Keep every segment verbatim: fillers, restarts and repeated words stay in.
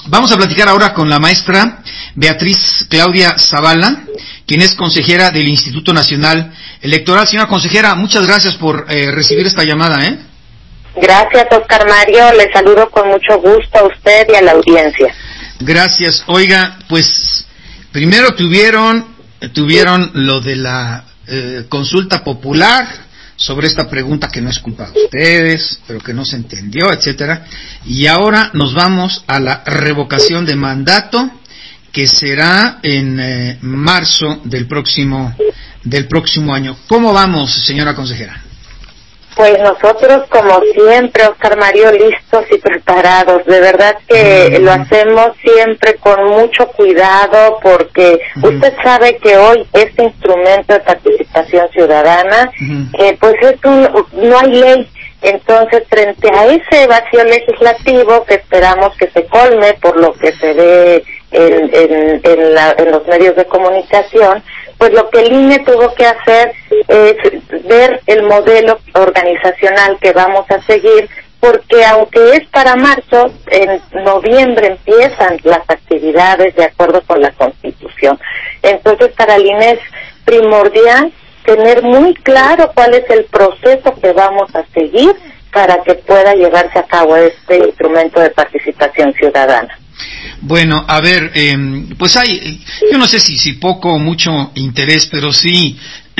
Vamos a platicar ahora con la maestra Beatriz Claudia Zavala, quien es consejera del Instituto Nacional Electoral. Señora consejera, muchas gracias por eh, recibir esta llamada, ¿eh? Gracias, Oscar Mario. Le saludo con mucho gusto a usted y a la audiencia. Gracias. Oiga, pues primero tuvieron tuvieron lo de la eh, consulta popular sobre esta pregunta que no es culpa de ustedes, pero que no se entendió, etcétera. Y ahora nos vamos a la revocación de mandato, que será en eh, marzo del próximo del próximo año. ¿Cómo vamos, señora consejera? Pues nosotros, como siempre, Oscar Mario, listos y preparados. De verdad que uh-huh. lo hacemos siempre con mucho cuidado, porque uh-huh. usted sabe que hoy este instrumento de participación ciudadana, uh-huh. eh, pues es un, no hay ley. Entonces, frente a ese vacío legislativo que esperamos que se colme por lo que se ve en, en, en, la, en los medios de comunicación, pues lo que el I N E tuvo que hacer es ver el modelo organizacional que vamos a seguir, porque aunque es para marzo, en noviembre empiezan las actividades de acuerdo con la Constitución. Entonces, para el I N E es primordial tener muy claro cuál es el proceso que vamos a seguir para que pueda llevarse a cabo este instrumento de participación ciudadana. Bueno, a ver, eh, pues hay, yo no sé si, si poco o mucho interés, pero sí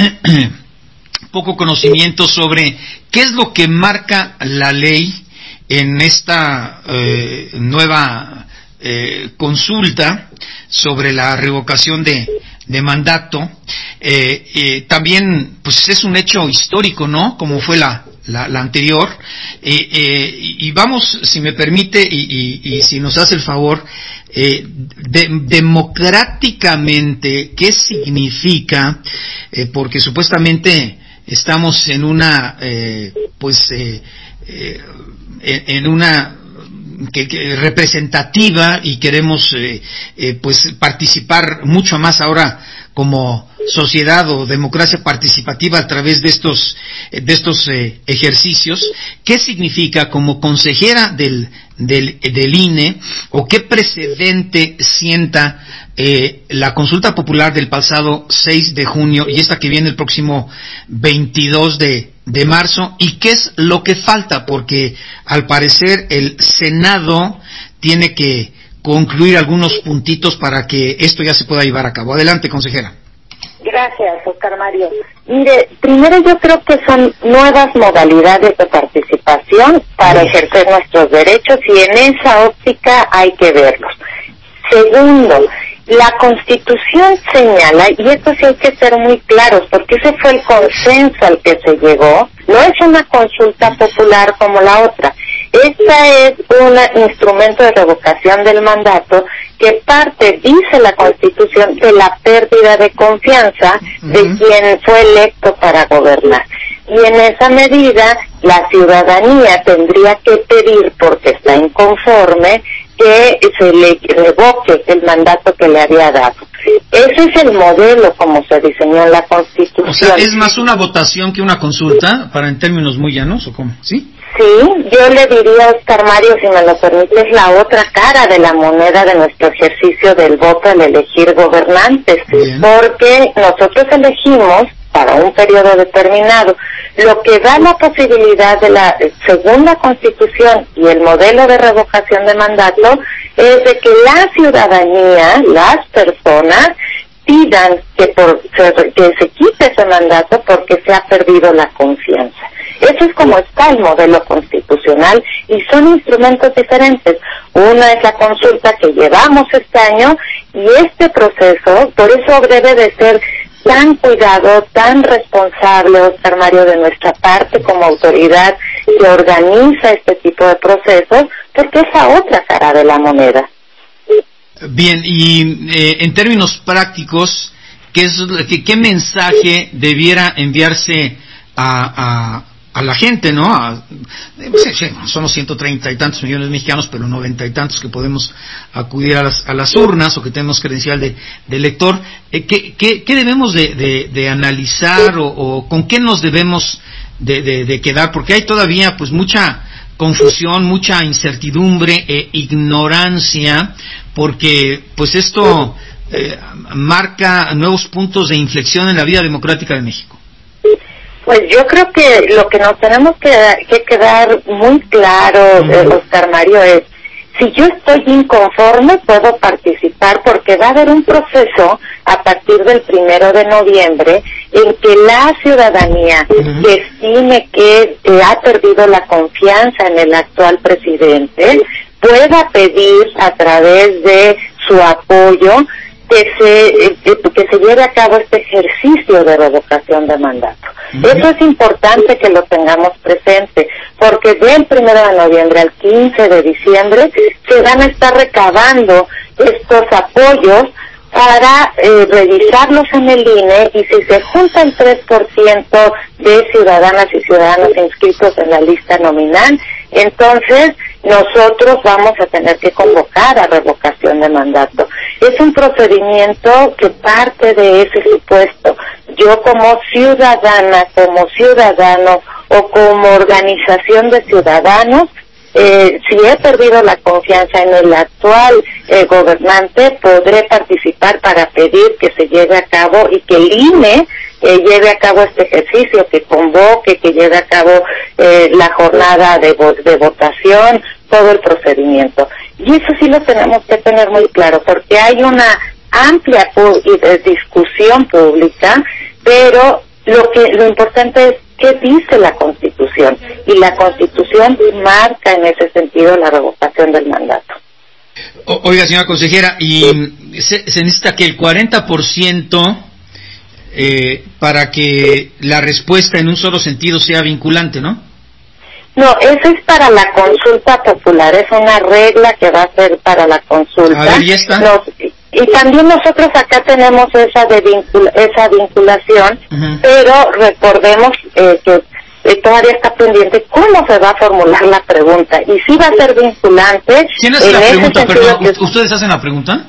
poco conocimiento sobre qué es lo que marca la ley en esta eh, nueva eh, consulta sobre la revocación de, de mandato. Eh, eh, también, pues es un hecho histórico, ¿no? Como fue la La, la anterior, eh, eh, y vamos, si me permite, y, y, y si nos hace el favor, eh, de, democráticamente, ¿qué significa? Eh, porque supuestamente estamos en una, eh, pues, eh, eh, en una que, que representativa y queremos, eh, eh, pues, participar mucho más ahora como sociedad o democracia participativa a través de estos de estos eh, ejercicios. ¿Qué significa como consejera del del, del I N E, o qué precedente sienta eh, la consulta popular del pasado seis de junio y esta que viene el próximo veintidós de de marzo, y qué es lo que falta? Porque al parecer el Senado tiene que concluir algunos puntitos para que esto ya se pueda llevar a cabo. Adelante, consejera. Gracias, Oscar Mario. Mire, primero yo creo que son nuevas modalidades de participación para sí. ejercer nuestros derechos, y en esa óptica hay que verlos. Segundo, la Constitución señala, y esto sí hay que ser muy claros, porque ese fue el consenso al que se llegó, no es una consulta popular como la otra. Esta es un instrumento de revocación del mandato que parte, dice la Constitución, de la pérdida de confianza uh-huh. de quien fue electo para gobernar. Y en esa medida, la ciudadanía tendría que pedir, porque está inconforme, que se le revoque el mandato que le había dado. Ese es el modelo como se diseñó en la Constitución. O sea, ¿es más una votación que una consulta, para en términos muy llanos, o cómo? ¿Sí? Sí, yo le diría a Oscar Mario, si me lo permite, es la otra cara de la moneda de nuestro ejercicio del voto al elegir gobernantes. Bien. Porque nosotros elegimos para un periodo determinado. Lo que da la posibilidad de la segunda Constitución y el modelo de revocación de mandato es de que la ciudadanía, las personas, pidan que, por, que se quite ese mandato porque se ha perdido la confianza. Eso es como está el modelo constitucional, y son instrumentos diferentes. Una es la consulta que llevamos este año, y este proceso, por eso debe de ser tan cuidado, tan responsable, Oscar Mario, de nuestra parte como autoridad que organiza este tipo de procesos, porque es la otra cara de la moneda. Bien, y eh, en términos prácticos, ¿qué, es, qué, qué mensaje debiera enviarse a, a, a la gente, ¿no? A, sí, sí, somos ciento treinta y tantos millones de mexicanos, pero noventa y tantos que podemos acudir a las, a las urnas, o que tenemos credencial de, de elector. Eh, ¿qué, qué, ¿Qué debemos de, de, de analizar, o, o con qué nos debemos de, de, de quedar? Porque hay todavía pues mucha confusión, mucha incertidumbre e ignorancia, porque pues esto eh, marca nuevos puntos de inflexión en la vida democrática de México. Pues yo creo que lo que nos tenemos que, que quedar muy claro, uh-huh. eh, Oscar Mario, es si yo estoy inconforme puedo participar, porque va a haber un proceso a partir del primero de noviembre en que la ciudadanía uh-huh. que estime que eh, ha perdido la confianza en el actual presidente pueda pedir a través de su apoyo que se eh, que se lleve a cabo este ejercicio de revocación de mandato. Uh-huh. Eso es importante que lo tengamos presente, porque del primero de noviembre al quince de diciembre se van a estar recabando estos apoyos para eh, revisarlos en el I N E, y si se junta el tres por ciento de ciudadanas y ciudadanos inscritos en la lista nominal, entonces nosotros vamos a tener que convocar a revocación de mandato. Es un procedimiento que parte de ese supuesto. Yo como ciudadana, como ciudadano o como organización de ciudadanos, Eh, si he perdido la confianza en el actual eh, gobernante, podré participar para pedir que se lleve a cabo y que el I N E eh, lleve a cabo este ejercicio, que convoque, que lleve a cabo eh, la jornada de, vo- de votación, todo el procedimiento. Y eso sí lo tenemos que tener muy claro, porque hay una amplia pu- y de discusión pública, pero lo que lo importante es qué dice la Constitución, y la Constitución marca en ese sentido la revocación del mandato. O, oiga, señora consejera, y se, se necesita que el cuarenta por ciento eh, para que la respuesta en un solo sentido sea vinculante, ¿no? No, eso es para la consulta popular, es una regla que va a ser para la consulta. A ver, ¿y esta? Nos, y también nosotros acá tenemos esa de vincula, esa vinculación, uh-huh. pero recordemos eh, que eh, todavía está pendiente cómo se va a formular la pregunta, y si va a ser vinculante. ¿Quién hace la pregunta? Perdón, que... ¿ustedes hacen la pregunta?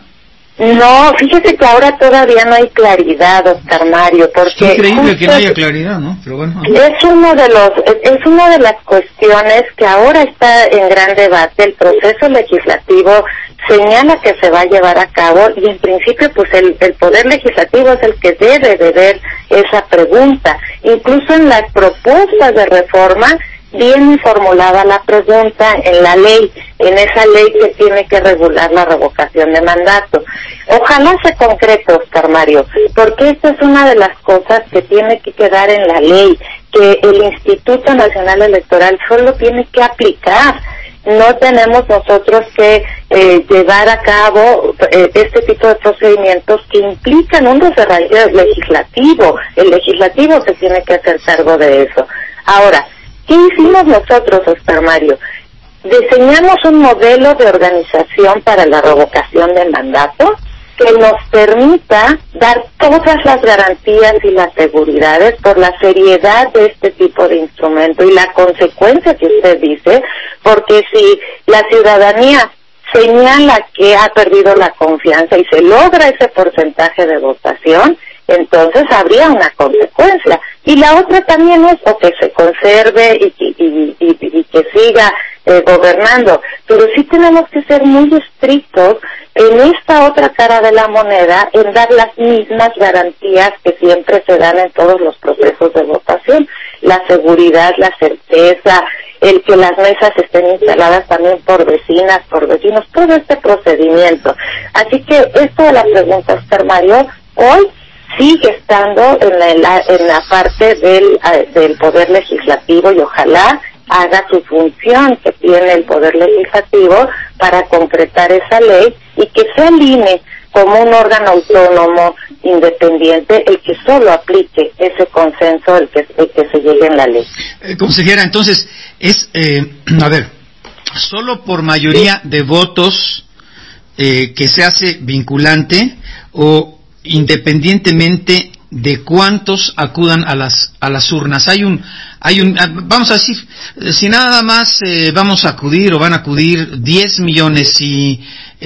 No, fíjese que ahora todavía no hay claridad, Oscar Mario, porque es increíble que no haya claridad, ¿no? Pero bueno. Es uno de los, es una de las cuestiones que ahora está en gran debate. El proceso legislativo señala que se va a llevar a cabo, y en principio pues el, el poder legislativo es el que debe de ver esa pregunta. Incluso en las propuestas de reforma viene formulada la pregunta en la ley, en esa ley que tiene que regular la revocación de mandato. Ojalá se concrete, Oscar Mario, porque esta es una de las cosas que tiene que quedar en la ley, que el Instituto Nacional Electoral solo tiene que aplicar. No tenemos nosotros que eh, llevar a cabo eh, este tipo de procedimientos que implican un desarrollo legislativo. El legislativo se tiene que hacer cargo de eso. Ahora, ¿qué hicimos nosotros, Oscar Mario? Diseñamos un modelo de organización para la revocación del mandato que nos permita dar todas las garantías y las seguridades por la seriedad de este tipo de instrumento y la consecuencia que usted dice, porque si la ciudadanía señala que ha perdido la confianza y se logra ese porcentaje de votación, entonces habría una consecuencia. Y la otra también es o que se conserve y, y, y, y, y que siga eh, gobernando. Pero sí tenemos que ser muy estrictos en esta otra cara de la moneda, en dar las mismas garantías que siempre se dan en todos los procesos de votación. La seguridad, la certeza, el que las mesas estén instaladas también por vecinas, por vecinos, todo este procedimiento. Así que esto de la pregunta, Oscar Mario, hoy sigue estando en la, en la, en la parte del, del Poder Legislativo, y ojalá haga su función que tiene el Poder Legislativo para concretar esa ley, y que se alinee como un órgano autónomo independiente el que solo aplique ese consenso el que, el que se llegue en la ley. Eh, consejera, entonces, es, eh, a ver, solo por mayoría de votos eh, que se hace vinculante, o independientemente de cuántos acudan a las a las urnas. Hay un hay un vamos a decir, si nada más eh, vamos a acudir o van a acudir diez millones y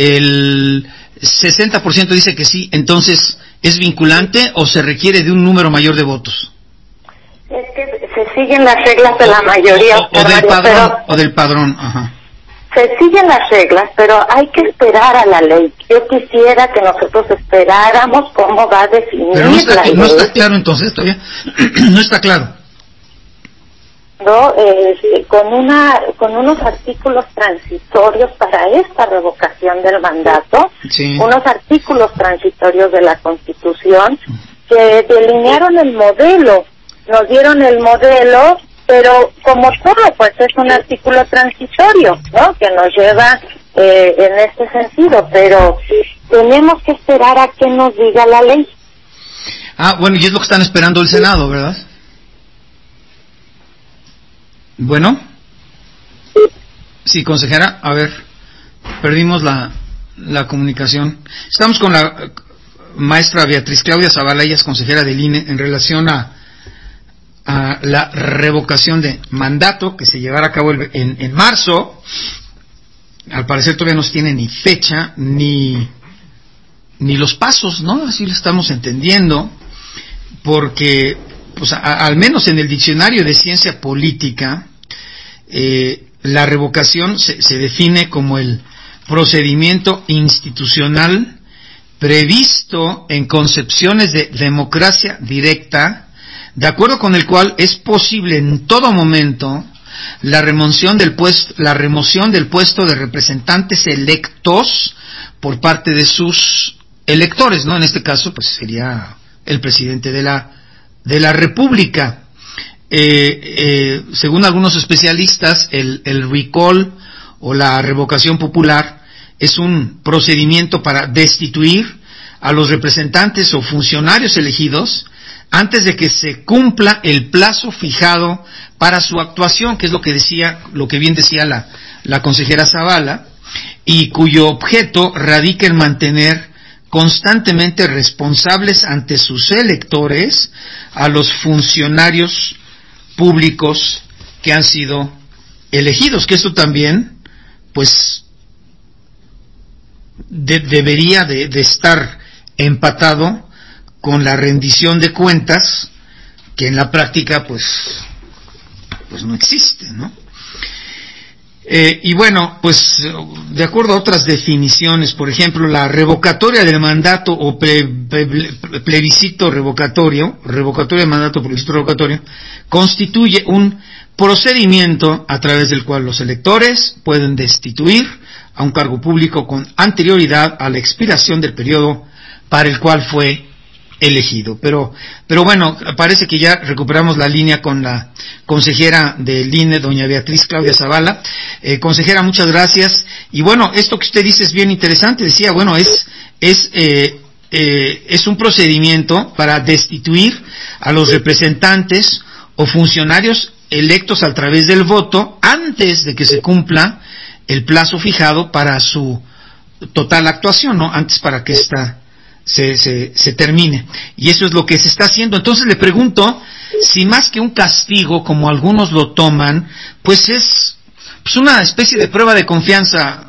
el sesenta por ciento dice que sí, entonces ¿es vinculante o se requiere de un número mayor de votos? Es que se siguen las reglas de la mayoría. O, o, o del Mario, padrón, pero o del padrón, ajá. se siguen las reglas, pero hay que esperar a la ley. Yo quisiera que nosotros esperáramos cómo va a definir Pero no está, la ley. no está claro entonces todavía, no está claro. ¿No? Eh, con una con unos artículos transitorios para esta revocación del mandato, sí. Unos artículos transitorios de la Constitución que delinearon el modelo, nos dieron el modelo, pero como todo, pues es un artículo transitorio, ¿no? Que nos lleva eh, en este sentido, pero tenemos que esperar a que nos diga la ley. Ah, bueno, y es lo que están esperando el Senado, ¿verdad? Bueno, sí, consejera, a ver, perdimos la, la comunicación. Estamos con la maestra Beatriz Claudia Zavala, ella es consejera del I N E en relación a, a la revocación de mandato que se llevará a cabo el, en, en marzo. Al parecer todavía no se tiene ni fecha ni, ni los pasos, ¿no? Así lo estamos entendiendo, porque pues a, al menos en el diccionario de ciencia política, eh, la revocación se, se define como el procedimiento institucional previsto en concepciones de democracia directa, de acuerdo con el cual es posible en todo momento la remoción del puesto, la remoción del puesto de representantes electos por parte de sus electores, ¿no? En este caso, pues sería el presidente de la de la República. Eh, eh, según algunos especialistas, el, el recall o la revocación popular es un procedimiento para destituir a los representantes o funcionarios elegidos antes de que se cumpla el plazo fijado para su actuación, que es lo que decía, lo que bien decía la, la consejera Zavala, y cuyo objeto radica en mantener constantemente responsables ante sus electores a los funcionarios públicos que han sido elegidos, que esto también pues de, debería de, de estar empatado con la rendición de cuentas, que en la práctica pues pues no existe, ¿no? Eh, y bueno, pues de acuerdo a otras definiciones, por ejemplo, la revocatoria del mandato o ple, ple, plebiscito revocatorio, revocatoria de mandato o plebiscito revocatorio, constituye un procedimiento a través del cual los electores pueden destituir a un cargo público con anterioridad a la expiración del periodo para el cual fue elegido. Pero, pero bueno, parece que ya recuperamos la línea con la consejera del I N E, doña Beatriz Claudia Zavala. Eh, consejera, muchas gracias. Y bueno, esto que usted dice es bien interesante. Decía, bueno, es, es, eh, eh, es un procedimiento para destituir a los representantes o funcionarios electos a través del voto antes de que se cumpla el plazo fijado para su total actuación, ¿no? Antes para que esta Se, se, se termine, y eso es lo que se está haciendo. Entonces le pregunto si más que un castigo, como algunos lo toman, pues es pues una especie de prueba de confianza.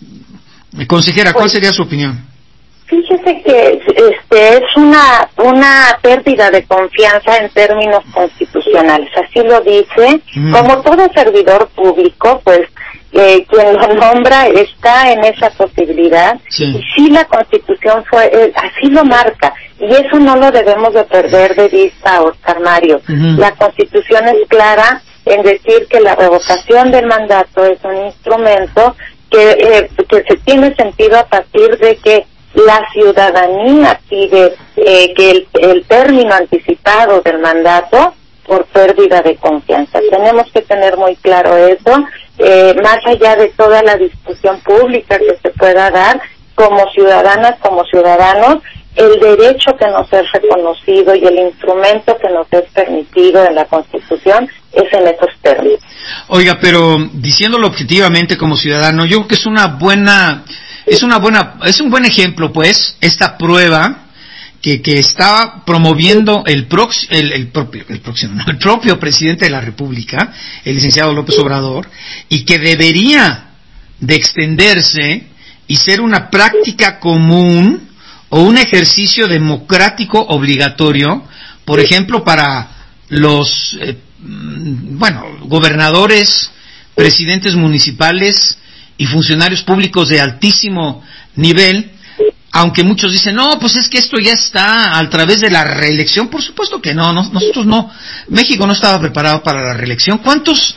Consejera, ¿cuál sería su opinión? Fíjese que este es una una pérdida de confianza en términos constitucionales, así lo dice. Mm. Como todo servidor público, pues Eh, quien lo nombra está en esa posibilidad, sí. Y sí, la Constitución fue eh, así lo marca, y eso no lo debemos de perder de vista, Oscar Mario. Uh-huh. La Constitución es clara en decir que la revocación del mandato es un instrumento que, eh, que se tiene sentido a partir de que la ciudadanía pide eh, que el, el término anticipado del mandato por pérdida de confianza. Tenemos que tener muy claro eso. Eh, más allá de toda la discusión pública que se pueda dar, como ciudadanas, como ciudadanos, el derecho que nos es reconocido y el instrumento que nos es permitido en la Constitución es en esos términos. Oiga, pero diciéndolo objetivamente como ciudadano, yo creo que es una buena, es una buena, es un buen ejemplo, pues, esta prueba que, que está promoviendo el, prox, el, el propio el próximo no, el propio presidente de la República, el licenciado López Obrador, y que debería de extenderse y ser una práctica común o un ejercicio democrático obligatorio, por ejemplo, para los eh, bueno, gobernadores, presidentes municipales y funcionarios públicos de altísimo nivel, aunque muchos dicen, no, pues es que esto ya está a través de la reelección. Por supuesto que no, no nosotros no, México no estaba preparado para la reelección. ¿Cuántos,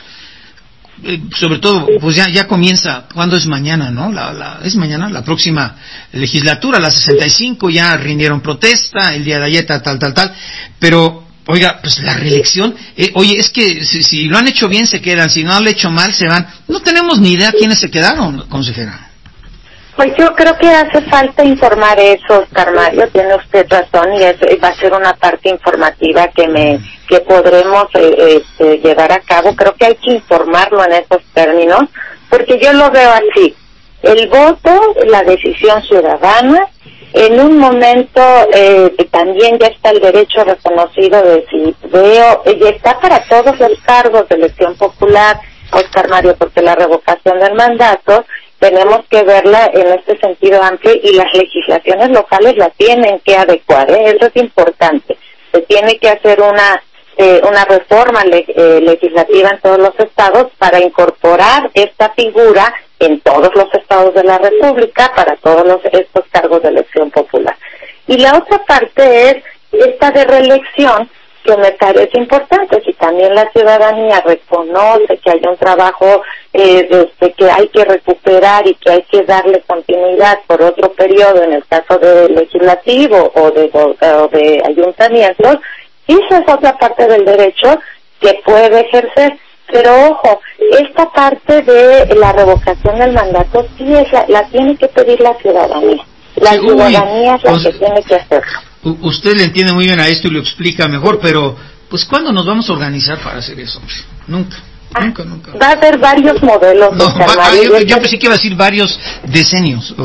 eh, sobre todo, pues ya ya comienza, ¿cuándo es mañana, no? La, la, es mañana, la próxima legislatura, la sesenta y cinco, ya rindieron protesta, el día de ayer, tal, tal, tal, tal, pero, oiga, pues la reelección, eh, oye, es que si, si lo han hecho bien se quedan, si no lo han hecho mal se van. No tenemos ni idea quiénes se quedaron, consejera. Pues yo creo que hace falta informar eso, Oscar Mario, tiene usted razón, y es, va a ser una parte informativa que me que podremos eh, este, llevar a cabo. Creo que hay que informarlo en esos términos, porque yo lo veo así: el voto, la decisión ciudadana, en un momento eh, también ya está el derecho reconocido de si veo, y está para todos los cargos de elección popular, Oscar Mario, porque la revocación del mandato tenemos que verla en este sentido amplio, y las legislaciones locales la tienen que adecuar, ¿eh? Eso es importante. Se tiene que hacer una eh, una reforma le, eh, legislativa en todos los estados para incorporar esta figura en todos los estados de la República para todos los, estos cargos de elección popular. Y la otra parte es esta de reelección, que me parece importante. Si también la ciudadanía reconoce que hay un trabajo eh, desde que hay que recuperar y que hay que darle continuidad por otro periodo, en el caso de legislativo o de, o de ayuntamientos, esa es otra parte del derecho que puede ejercer. Pero ojo, esta parte de la revocación del mandato sí es la, la tiene que pedir la ciudadanía. La sí, ciudadanía uy, es la pues, que tiene que hacerlo. Usted le entiende muy bien a esto y lo explica mejor, pero pues ¿cuándo nos vamos a organizar para hacer eso? Nunca, ah, nunca, nunca. Va a haber varios modelos. No, va, yo, yo pensé que iba a decir varios decenios.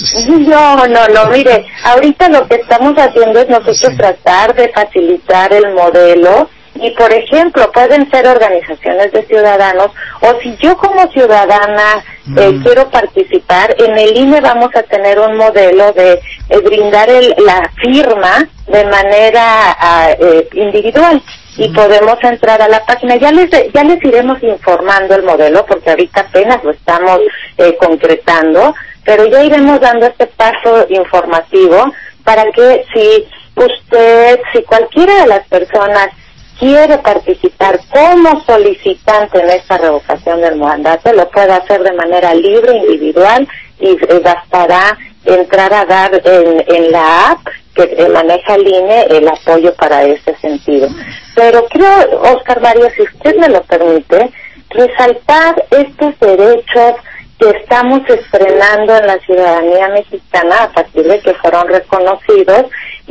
No, no, no, mire, ahorita lo que estamos haciendo es nosotros sí. tratar de facilitar el modelo. Y, por ejemplo, pueden ser organizaciones de ciudadanos, o si yo como ciudadana eh, mm. quiero participar, en el I N E vamos a tener un modelo de eh, brindar el, la firma de manera uh, eh, individual, y mm. podemos entrar a la página. Ya les ya les iremos informando el modelo, porque ahorita apenas lo estamos eh, concretando, pero ya iremos dando este paso informativo para que si usted, si cualquiera de las personas quiere participar como solicitante en esta revocación del mandato, lo puede hacer de manera libre, individual, y bastará entrar a dar en, en la app que maneja el I N E el apoyo para ese sentido. Pero creo, Oscar Mario, si usted me lo permite, resaltar estos derechos que estamos estrenando en la ciudadanía mexicana a partir de que fueron reconocidos,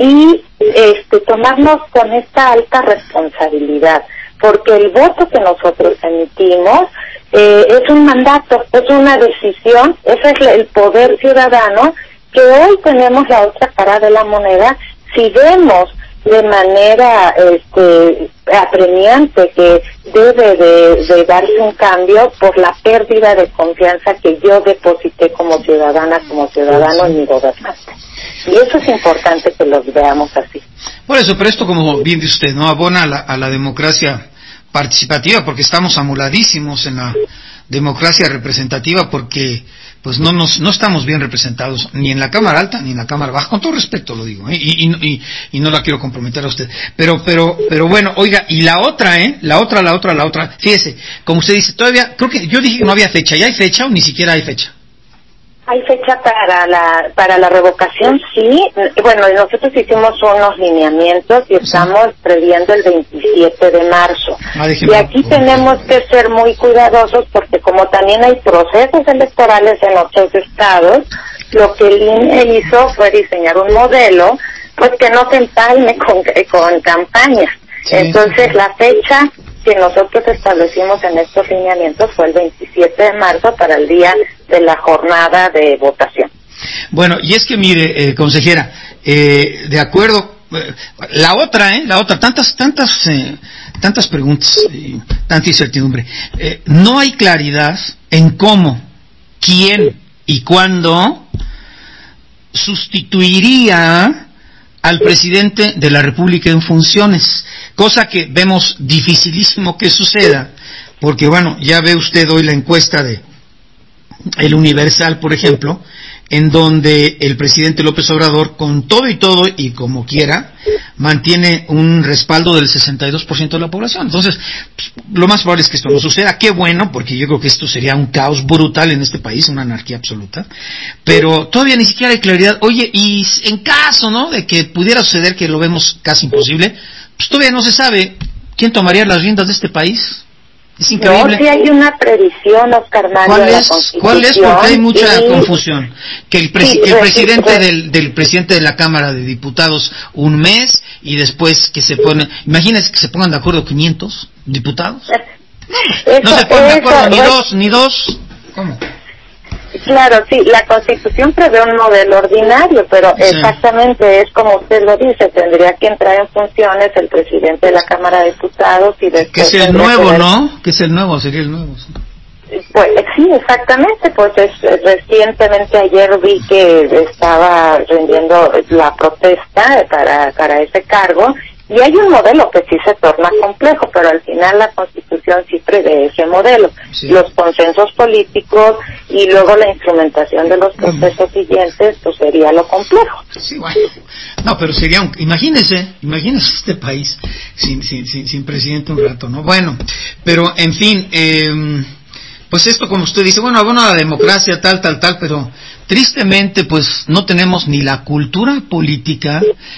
y este tomarnos con esta alta responsabilidad, porque el voto que nosotros emitimos eh, es un mandato, es una decisión, ese es el poder ciudadano, que hoy tenemos la otra cara de la moneda. Si vemos de manera este apremiante que debe de, de darse un cambio por la pérdida de confianza que yo deposité como ciudadana, como ciudadano en mi gobernante. Y eso es importante que lo veamos así. Por eso, pero esto, como bien dice usted, no abona a la, a la democracia participativa, porque estamos amuladísimos en la democracia representativa, porque pues no nos no estamos bien representados ni en la Cámara Alta ni en la Cámara Baja, con todo respeto lo digo, ¿eh? y, y, y, y no la quiero comprometer a usted, pero pero pero bueno, oiga, y la otra, eh, la otra, la otra, la otra, fíjese, como usted dice, todavía, creo que yo dije que no había fecha, ¿ya hay fecha o ni siquiera hay fecha? Hay fecha para la para la revocación, sí. Bueno, nosotros hicimos unos lineamientos y estamos sí. previendo el veintisiete de marzo. Ah, y aquí tenemos que ser muy cuidadosos, porque como también hay procesos electorales en otros estados, lo que el I N E hizo fue diseñar un modelo pues que no se empalme con, con campañas. Sí, Entonces sí. la fecha que nosotros establecimos en estos lineamientos fue el veintisiete de marzo para el día de la jornada de votación. Bueno, y es que mire, eh, consejera, eh, de acuerdo, eh, la otra, eh, la otra, tantas, tantas, eh, tantas preguntas, eh, tanta incertidumbre. Eh, no hay claridad en cómo, quién y cuándo sustituiría al presidente de la República en funciones, cosa que vemos dificilísimo que suceda, porque bueno, ya ve usted hoy la encuesta de El Universal, por ejemplo, en donde el presidente López Obrador, con todo y todo y como quiera, mantiene un respaldo del sesenta y dos por ciento de la población. Entonces, pues, lo más probable es que esto no suceda. Qué bueno, porque yo creo que esto sería un caos brutal en este país, una anarquía absoluta. Pero todavía ni siquiera hay claridad. Oye, y en caso, ¿no?, de que pudiera suceder, que lo vemos casi imposible, pues todavía no se sabe quién tomaría las riendas de este país. Es increíble. No, sí hay una previsión, Oscar Mario, ¿Cuál en la es? Constitución. ¿Cuál es? Porque hay mucha y... confusión. Que el, presi- sí, que el re- presidente re- del, del presidente de la Cámara de Diputados un mes y después que se pone, imagínense que se pongan de acuerdo quinientos diputados. Eso, No se ponen de acuerdo eso, ni eso, dos, ni dos. ¿Cómo? Claro, sí, la Constitución prevé un modelo ordinario, pero Sí. exactamente es como usted lo dice, tendría que entrar en funciones el presidente de la Cámara de Diputados y después... Que es el tendría nuevo, que ver- ¿no? Que es el nuevo, sería el nuevo. Sí. Pues sí, exactamente, pues es, recientemente ayer vi que estaba rindiendo la protesta para, para ese cargo, y hay un modelo que sí se torna complejo, pero al final la Constitución sí prevé ese modelo, Sí. los consensos políticos y luego la instrumentación de los procesos siguientes, pues sería lo complejo. Sí, bueno. No, pero sería un... Imagínese, imagínese este país sin, sin, sin, sin presidente un rato, ¿no? Bueno, pero en fin, eh, pues esto, como usted dice, bueno, bueno, la democracia, tal, tal, tal, pero tristemente, pues no tenemos ni la cultura política,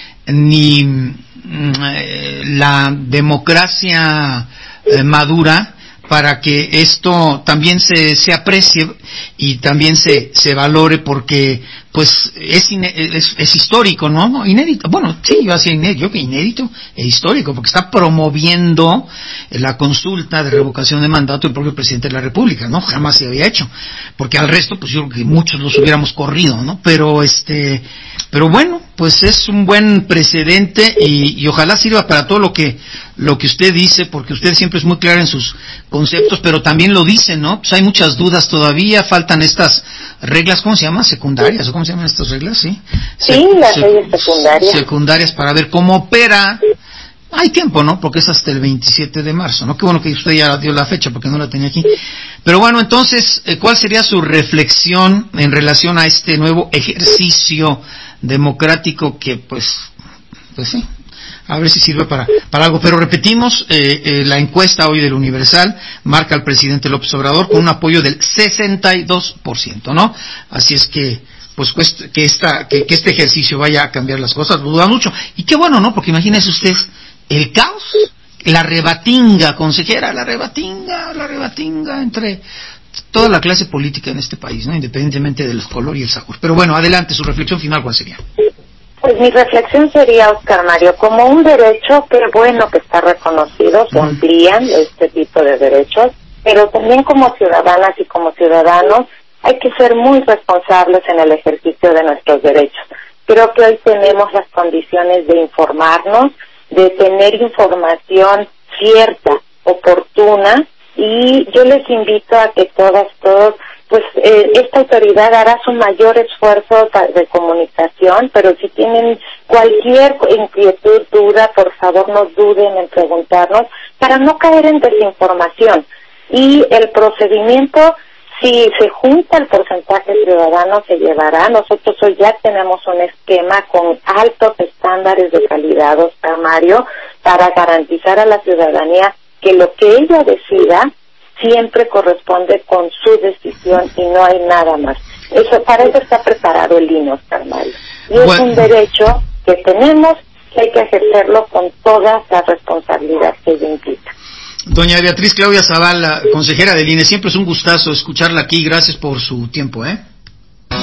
ni mm, eh, la democracia eh, madura para que esto también se, se aprecie y también se, se valore, porque pues es, ine, es, es histórico, ¿no? Inédito, bueno, sí, yo hacía inédito, yo que inédito e histórico, porque está promoviendo la consulta de revocación de mandato del propio presidente de la República, ¿no? Jamás se había hecho, porque al resto, pues yo creo que muchos los hubiéramos corrido, ¿no? Pero este, pero bueno, pues es un buen precedente y, y ojalá sirva para todo lo que lo que usted dice, porque usted siempre es muy clara en sus conceptos, pero también lo dice, ¿no? Pues hay muchas dudas todavía, faltan estas reglas, ¿cómo se llama? Secundarias, ¿o cómo se llaman estas reglas? Sí, sí, Sec- las sec- leyes secundarias. Secundarias para ver cómo opera. Hay tiempo, ¿no? Porque es hasta el veintisiete de marzo, ¿no? Qué bueno que usted ya dio la fecha, porque no la tenía aquí. Pero bueno, entonces, ¿cuál sería su reflexión en relación a este nuevo ejercicio democrático que, pues, pues sí, a ver si sirve para, para algo? Pero repetimos, eh, eh, la encuesta hoy del Universal marca al presidente López Obrador con un apoyo del sesenta y dos por ciento, ¿no? Así es que, pues, pues que, esta, que, que este ejercicio vaya a cambiar las cosas, lo duda mucho. Y qué bueno, ¿no? Porque imagínese usted el caos, la rebatinga, consejera, la rebatinga, la rebatinga entre toda la clase política en este país, ¿no? Independientemente del color y el sabor. Pero bueno, adelante, su reflexión final, ¿cuál sería? Pues mi reflexión sería, Oscar Mario, como un derecho, qué bueno que está reconocido, se amplían este tipo de derechos, pero también como ciudadanas y como ciudadanos hay que ser muy responsables en el ejercicio de nuestros derechos. Creo que hoy tenemos las condiciones de informarnos, de tener información cierta, oportuna, y yo les invito a que todas, todos, pues eh, esta autoridad hará su mayor esfuerzo de comunicación, pero si tienen cualquier inquietud, duda, por favor no duden en preguntarnos para no caer en desinformación. Y el procedimiento, si se junta el porcentaje ciudadano, se llevará. Nosotros hoy ya tenemos un esquema con altos estándares de calidad, Oscar Mario, para garantizar a la ciudadanía que lo que ella decida siempre corresponde con su decisión y no hay nada más. Eso, para eso está preparado el I N E, Oscar Mario. Y es Bueno. un derecho que tenemos, que hay que ejercerlo con toda la responsabilidad que ello implica. Doña Beatriz Claudia Zavala, consejera del I N E, siempre es un gustazo escucharla aquí, gracias por su tiempo, ¿eh?